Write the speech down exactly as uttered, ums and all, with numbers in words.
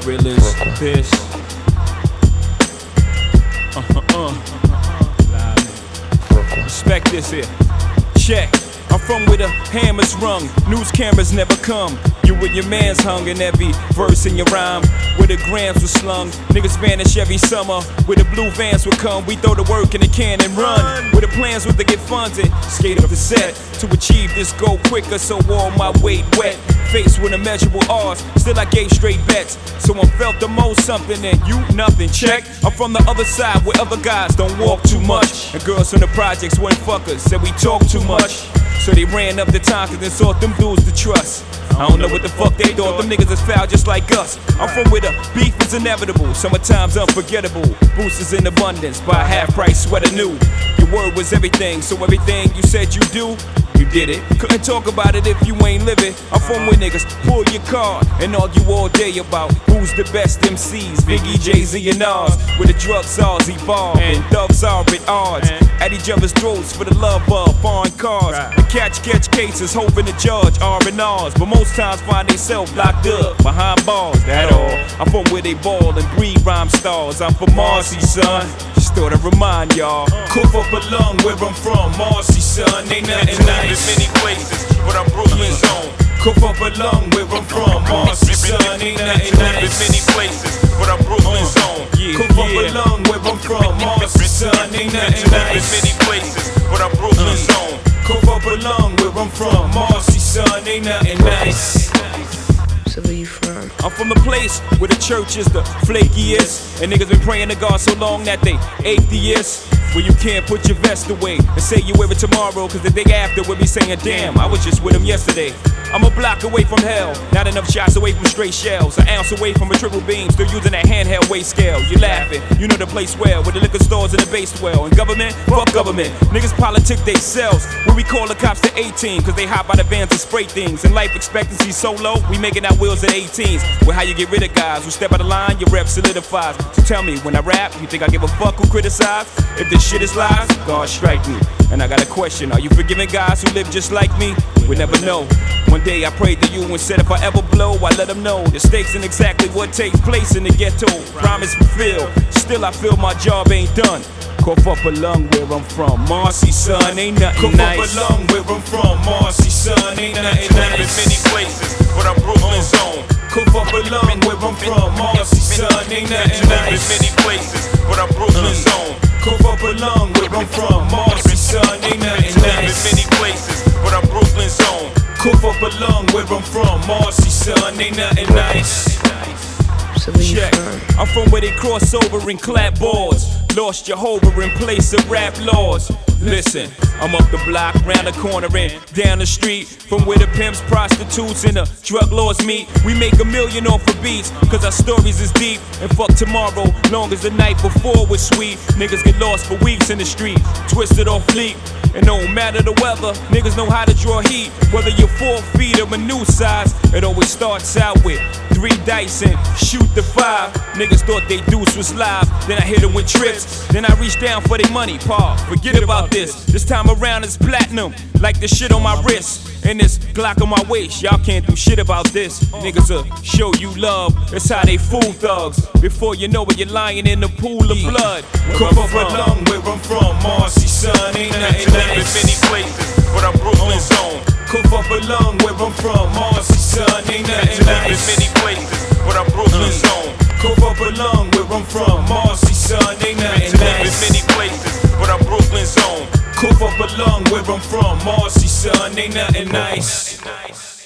real is this. Uh-huh-uh. Respect this here. Check. I'm from where the hammer's rung, news cameras never come. You and your man's hung in every verse in your rhyme. Where the grams were slung, niggas vanish every summer. Where the blue vans would come, we throw the work in the can and run. Where the plans were to get funded, skate up the set. To achieve this goal quicker, so all my weight wet. Faced with immeasurable odds, still I gave straight bets. So I felt the most something and you nothing, check. I'm from the other side where other guys don't walk too much. And girls from the projects weren't fuckers, said we talk too much. So they ran up the time cause they sought them dudes to trust. I don't know what the fuck they thought, them niggas is foul just like us. I'm from where the beef is inevitable, summertime's unforgettable. Boosters in abundance, buy half price sweater new. Your word was everything, so everything you said you do, you did it. Couldn't talk about it if you ain't living. I'm from where niggas pull your card and argue all day about who's the best M Cs, Biggie, Jay-Z, and Nas. Where the drug czars evolve and thugs are at odds at each other's throats for the love of foreign cars. The catch catch cases, hoping the judge R and R's, but most times find themselves locked up behind bars. That all. I'm from where they ball and breed rhyme stars. I'm from Marcy, son. Just thought I'd remind y'all. Cough up a lung where I'm from, Marcy, son. Ain't nothing nice. In many places, but I'm Brooklyn's own. Cough up a lung where I'm from, Marcy, son. Ain't nothing nice. In many places, but I'm Brooklyn's own. Cough up a lung where I'm from, Marcy, son. Ain't nothing nice. In many places, but I'm Brooklyn's own. Cough up a lung where I'm from, Marcy, son. Ain't nothing nice. So where you from? I'm from the place where the church is the flakiest, and niggas been praying to God so long that they atheists. Where you can't put your vest away and say you wear it tomorrow, cause the day after we'll be saying, damn, I was just with him yesterday. I'm a block away from hell, not enough shots away from straight shells. An ounce away from a triple beam, still using that handheld weight scale. You laughing, you know the place well, with the liquor stores and the base well. And government, fuck government, niggas politic they selves. Where we call the cops to eighteen, cause they hop out of vans and spray things. And life expectancy so low, we making our wheels at eighteens. Well, how you get rid of guys who step out of line, your rep solidifies. So tell me, when I rap, you think I give a fuck who criticize? If this shit is lies, God strike me. And I got a question, are you forgiving guys who live just like me? We never know. One day I prayed to you and said if I ever blow, I let them know the stakes and exactly what takes place in the ghetto. Promise fulfilled, still I feel my job ain't done. Cough up a lung where I'm from, Marcy, son, ain't nothing nice. Cough up a lung where I'm from, Marcy, son, ain't nothing nice. In many places, but I'm Brooklyn's own. Cough up a lung where I'm from, Marcy, son, ain't nothing nice. In many places, but I'm Brooklyn's own. Cough up a lung where I'm from, Marcy, son, ain't nothing nice. In many places, but I'm Brooklyn's own. Cough up a lung where I'm from, Marcy, son, ain't nothing nice. So where you Check. from? I'm from where they cross over and clap boards. Lost Jehovah in place of rap laws. Listen, I'm up the block, round the corner and down the street. From where the pimps, prostitutes, and the drug lords meet. We make a million off of beats, cause our stories is deep. And fuck tomorrow, long as the night before was sweet. Niggas get lost for weeks in the street, twisted off fleet. And no matter the weather, niggas know how to draw heat. Whether you're four feet or a new size, it always starts out with three dice and shoot the five. Niggas thought they deuce was live, then I hit them with trips. Then I reach down for their money, paw, forget about this. This time around it's platinum, like the shit on my wrist. And this Glock on my waist, y'all can't do shit about this. Niggas will show you love, that's how they fool thugs. Before you know it, you're lying in the pool of blood. Cough up a lung where I'm from, Marcy, son, ain't nothing nice. In many places, but I'm Brooklyn's own. Cough up a lung where I'm from, Marcy, son, ain't nothing nice. In many places, but I'm Brooklyn's own. Cough up a lung where I'm from, Marcy, son, ain't nothing nice. In many places, but I'm Brooklyn's own. Cough up a lung where I'm from, Marcy, son, ain't nothing nice.